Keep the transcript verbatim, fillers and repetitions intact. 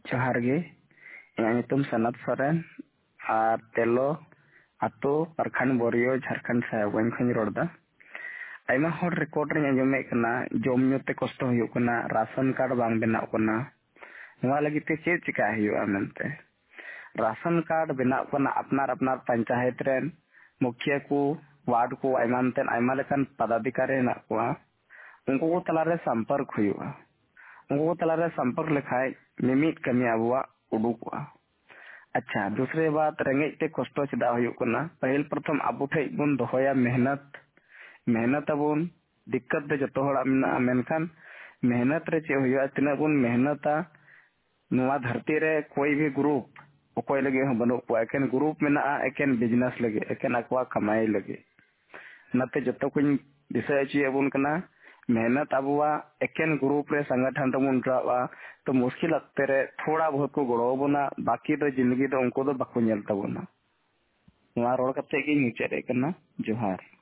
जोहार गे ᱤᱧᱟᱹᱜ ᱧᱩᱛᱩᱢ ᱥᱟᱱᱟᱛ ᱥᱚᱨᱮᱱ ᱟᱨ ᱛᱮᱞᱚ ᱟᱛᱳ ᱯᱟᱨᱠᱷᱟᱱ ᱵᱚᱨᱤᱭᱚ ᱡᱷᱟᱲᱠᱷᱚᱸᱰ ᱥᱟᱭᱟᱜᱚᱧ ᱠᱷᱚᱱᱤᱧ ᱨᱚᱲᱫᱟ। ᱟᱭᱢᱟ ᱦᱚᱲ ᱨᱮᱠᱚᱨᱰ ᱨᱤᱧ ᱟᱸᱡᱚᱢᱮᱫ ᱠᱟᱱᱟ ᱡᱚᱢ ᱧᱩ ᱛᱮ ᱠᱚᱥᱴᱚ ᱦᱩᱭᱩᱜ ᱠᱟᱱᱟ, ᱨᱟᱥᱚᱱ ᱠᱟᱨᱰ ᱵᱟᱝ ᱵᱮᱱᱟᱜ ᱠᱟᱱᱟ। ᱱᱚᱣᱟ ᱞᱟᱹᱜᱤᱫ ᱛᱮ ᱪᱮᱫ ᱪᱤᱠᱟᱹ ᱦᱩᱭᱩᱜᱼᱟ ᱢᱮᱱᱛᱮ ᱨᱟᱥᱚᱱ ᱠᱟᱨᱰ ᱵᱮᱱᱟᱜ ᱠᱟᱱᱟ ᱟᱯᱱᱟᱨ ᱟᱯᱱᱟर ᱯᱚᱧᱪᱟᱭᱮᱛ ᱨᱮᱱ मुखिया को वार्ड को आयमानते आयमा लेकान पदाधिकारी हेना कोआ उनको को तलारे संपर्क हुआ उनको को तलारे संपर्क लेखाय निमित कमी अबुआ उडुकुआ। अच्छा दूसरे बात रेंगे ते कष्ट चेदा हुयुग कना पहल प्रथम अबु ठे बुन दोहया मेहनत मेहनत अबुन दिक्कत दे जतो हड़ा मेना मेनखान मेहनत रे चे हुयुआ तिना बुन मेहनता नुआ धरती रे कोई भी ग्रुप ओकोय लगे हम बनो को एकेन ग्रुप में ना एकेन बिजनेस लगे एकेन अकवा कमाई लगे नते जतो कुन दिशा ची अबुन कना मेहनत अबुआ एकेन ग्रुप रे संगठन तमुन रावा तो मुश्किल अक्ते रे थोड़ा बहुत को गड़ो बना बाकी तो जिंदगी तो उनको तो बाको नेल तबना नवा रोड कते की नीचे रे कना जोहार।